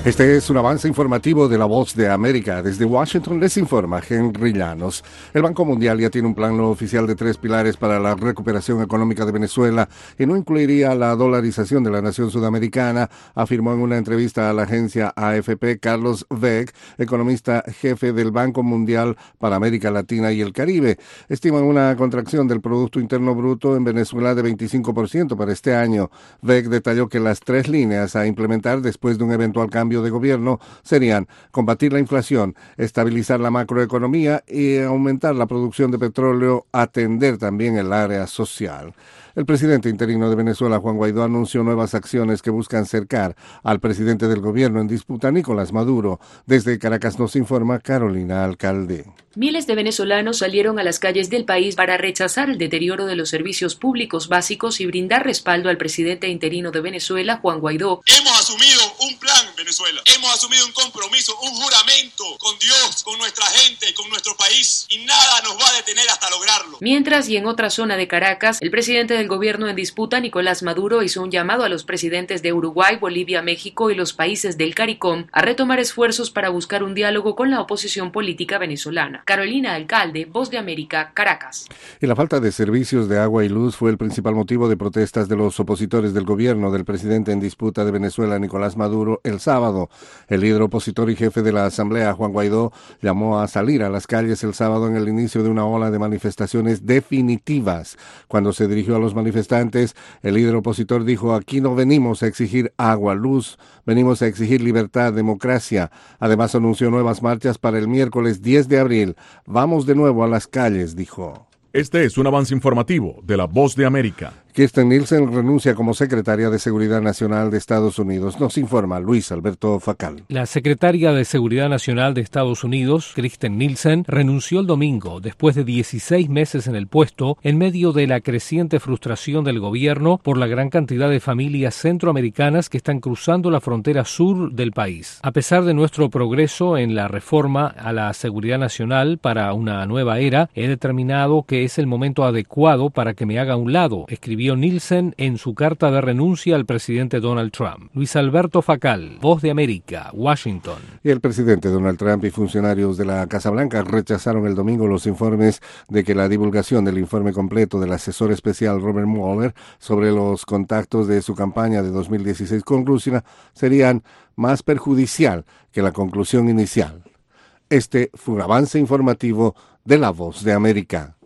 Este es un avance informativo de La Voz de América. Desde Washington les informa Henry Llanos. El Banco Mundial ya tiene un plan no oficial de 3 pilares para la recuperación económica de Venezuela y no incluiría la dolarización de la nación sudamericana, afirmó en una entrevista a la agencia AFP Carlos Weg, economista jefe del Banco Mundial para América Latina y el Caribe. Estiman una contracción del Producto Interno Bruto en Venezuela de 25% para este año. Weg detalló que las 3 líneas a implementar después de un eventual cambio de gobierno serían combatir la inflación, estabilizar la macroeconomía y aumentar la producción de petróleo, atender también el área social. El presidente interino de Venezuela, Juan Guaidó, anunció nuevas acciones que buscan cercar al presidente del gobierno en disputa, Nicolás Maduro. Desde Caracas nos informa Carolina Alcalde. Miles de venezolanos salieron a las calles del país para rechazar el deterioro de los servicios públicos básicos y brindar respaldo al presidente interino de Venezuela, Juan Guaidó. Hemos asumido un plan, Venezuela. Hemos asumido un compromiso, un juramento con Dios, con nuestra gente, con nuestro país, y nada nos va a detener hasta lograrlo. Mientras, y en otra zona de Caracas, el presidente del gobierno en disputa, Nicolás Maduro, hizo un llamado a los presidentes de Uruguay, Bolivia, México y los países del CARICOM a retomar esfuerzos para buscar un diálogo con la oposición política venezolana. Carolina Alcalde, Voz de América, Caracas. Y la falta de servicios de agua y luz fue el principal motivo de protestas de los opositores del gobierno del presidente en disputa de Venezuela, Nicolás Maduro, el sábado. El líder opositor y jefe de la Asamblea, Juan Guaidó, llamó a salir a las calles el sábado en el inicio de una ola de manifestaciones definitivas. Cuando se dirigió a los manifestantes, el líder opositor dijo: aquí no venimos a exigir agua, luz, venimos a exigir libertad, democracia. Además anunció nuevas marchas para el miércoles 10 de abril. Vamos de nuevo a las calles, dijo. Este es un avance informativo de La Voz de América. Kirstjen Nielsen renuncia como secretaria de Seguridad Nacional de Estados Unidos. Nos informa Luis Alberto Facal. La secretaria de Seguridad Nacional de Estados Unidos, Kirstjen Nielsen, renunció el domingo después de 16 meses en el puesto en medio de la creciente frustración del gobierno por la gran cantidad de familias centroamericanas que están cruzando la frontera sur del país. A pesar de nuestro progreso en la reforma a la seguridad nacional para una nueva era, he determinado que es el momento adecuado para que me haga a un lado, escribió Nielsen en su carta de renuncia al presidente Donald Trump. Luis Alberto Facal, Voz de América, Washington. Y el presidente Donald Trump y funcionarios de la Casa Blanca rechazaron el domingo los informes de que la divulgación del informe completo del asesor especial Robert Mueller sobre los contactos de su campaña de 2016 con Rusia serían más perjudicial que la conclusión inicial. Este fue un avance informativo de La Voz de América.